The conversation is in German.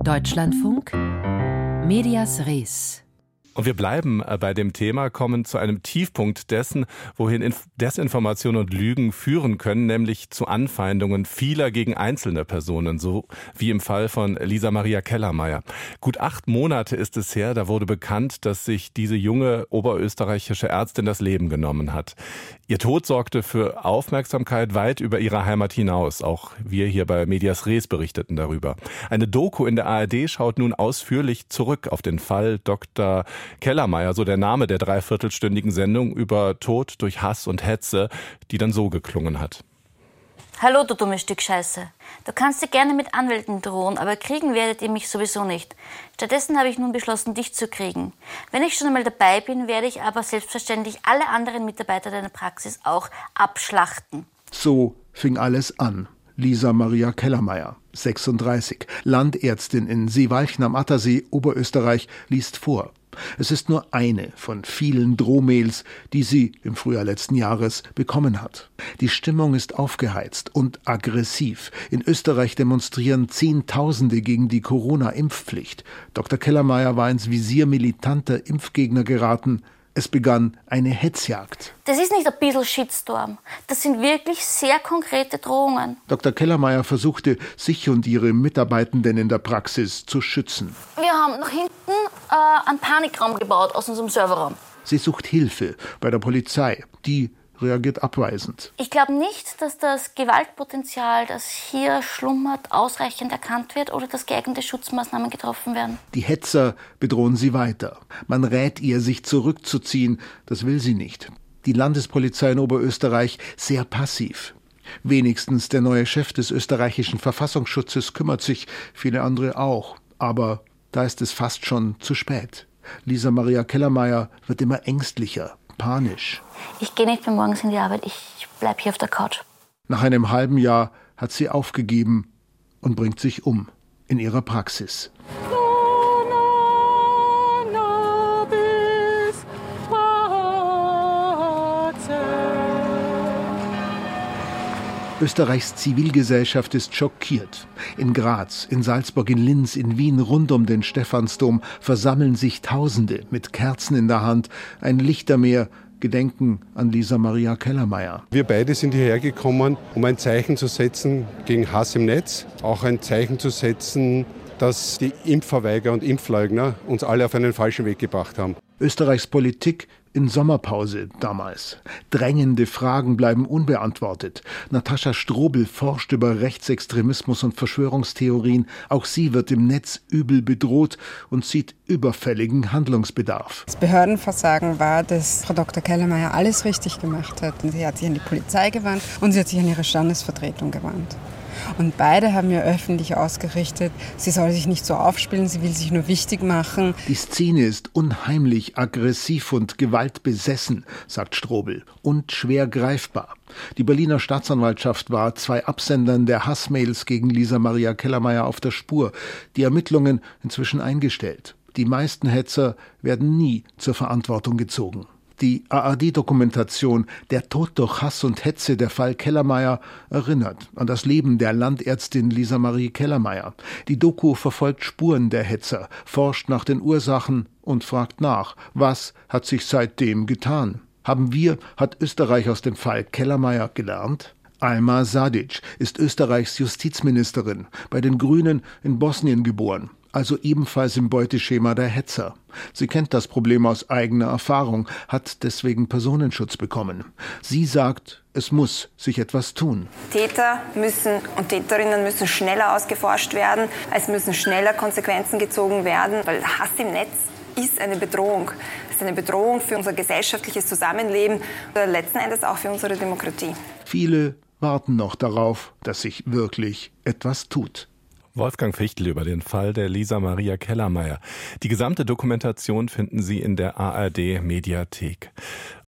Deutschlandfunk, Medias Res. Und wir bleiben bei dem Thema, kommen zu einem Tiefpunkt dessen, wohin Desinformation und Lügen führen können, nämlich zu Anfeindungen vieler gegen einzelne Personen, so wie im Fall von Lisa Maria Kellermeier. Gut 8 Monate ist es her, da wurde bekannt, dass sich diese junge oberösterreichische Ärztin das Leben genommen hat. Ihr Tod sorgte für Aufmerksamkeit weit über ihre Heimat hinaus. Auch wir hier bei Medias Res berichteten darüber. Eine Doku in der ARD schaut nun ausführlich zurück auf den Fall Dr. Kellermeier, so der Name der 3/4-stündigen Sendung über Tod durch Hass und Hetze, die dann so geklungen hat. Hallo, du dummes Stück Scheiße. Du kannst dir gerne mit Anwälten drohen, aber kriegen werdet ihr mich sowieso nicht. Stattdessen habe ich nun beschlossen, dich zu kriegen. Wenn ich schon einmal dabei bin, werde ich aber selbstverständlich alle anderen Mitarbeiter deiner Praxis auch abschlachten. So fing alles an. Lisa Maria Kellermeier, 36, Landärztin in Seewalchen am Attersee, Oberösterreich, liest vor. Es ist nur eine von vielen Drohmails, die sie im Frühjahr letzten Jahres bekommen hat. Die Stimmung ist aufgeheizt und aggressiv. In Österreich demonstrieren Zehntausende gegen die Corona-Impfpflicht. Dr. Kellermeier war ins Visier militanter Impfgegner geraten. Es begann eine Hetzjagd. Das ist nicht ein bisschen Shitstorm. Das sind wirklich sehr konkrete Drohungen. Dr. Kellermeier versuchte, sich und ihre Mitarbeitenden in der Praxis zu schützen. Wir haben nach hinten einen Panikraum gebaut aus unserem Serverraum. Sie sucht Hilfe bei der Polizei. Die reagiert abweisend. Ich glaube nicht, dass das Gewaltpotenzial, das hier schlummert, ausreichend erkannt wird oder dass geeignete Schutzmaßnahmen getroffen werden. Die Hetzer bedrohen sie weiter. Man rät ihr, sich zurückzuziehen. Das will sie nicht. Die Landespolizei in Oberösterreich sehr passiv. Wenigstens der neue Chef des österreichischen Verfassungsschutzes kümmert sich, viele andere auch. Aber da ist es fast schon zu spät. Lisa Maria Kellermeier wird immer ängstlicher, panisch. Ich gehe nicht mehr morgens in die Arbeit, ich bleibe hier auf der Couch. Nach einem halben Jahr hat sie aufgegeben und bringt sich um in ihrer Praxis. Österreichs Zivilgesellschaft ist schockiert. In Graz, in Salzburg, in Linz, in Wien, rund um den Stephansdom versammeln sich Tausende mit Kerzen in der Hand, ein Lichtermeer, Gedenken an Lisa Maria Kellermeier. Wir beide sind hierher gekommen, um ein Zeichen zu setzen gegen Hass im Netz, auch ein Zeichen zu setzen, dass die Impfverweigerer und Impfleugner uns alle auf einen falschen Weg gebracht haben. Österreichs Politik in Sommerpause damals. Drängende Fragen bleiben unbeantwortet. Natascha Strobel forscht über Rechtsextremismus und Verschwörungstheorien. Auch sie wird im Netz übel bedroht und sieht überfälligen Handlungsbedarf. Das Behördenversagen war, dass Frau Dr. Kellermeier alles richtig gemacht hat. Sie hat sich an die Polizei gewandt und sie hat sich an ihre Standesvertretung gewandt. Und beide haben ihr öffentlich ausgerichtet, sie soll sich nicht so aufspielen, sie will sich nur wichtig machen. Die Szene ist unheimlich aggressiv und gewaltbesessen, sagt Strobel, und schwer greifbar. Die Berliner Staatsanwaltschaft war 2 Absendern der Hassmails gegen Lisa Maria Kellermeier auf der Spur. Die Ermittlungen inzwischen eingestellt. Die meisten Hetzer werden nie zur Verantwortung gezogen. Die ARD-Dokumentation »Der Tod durch Hass und Hetze, der Fall Kellermeier« erinnert an das Leben der Landärztin Lisa Marie Kellermeier. Die Doku verfolgt Spuren der Hetzer, forscht nach den Ursachen und fragt nach, was hat sich seitdem getan? Hat Österreich aus dem Fall Kellermeier gelernt? Alma Sadic ist Österreichs Justizministerin, bei den Grünen in Bosnien geboren. Also ebenfalls im Beuteschema der Hetzer. Sie kennt das Problem aus eigener Erfahrung, hat deswegen Personenschutz bekommen. Sie sagt, es muss sich etwas tun. Täter und Täterinnen müssen schneller ausgeforscht werden, es müssen schneller Konsequenzen gezogen werden, weil Hass im Netz ist eine Bedrohung. Es ist eine Bedrohung für unser gesellschaftliches Zusammenleben, letzten Endes auch für unsere Demokratie. Viele warten noch darauf, dass sich wirklich etwas tut. Wolfgang Fichtel über den Fall der Lisa Maria Kellermeier. Die gesamte Dokumentation finden Sie in der ARD Mediathek.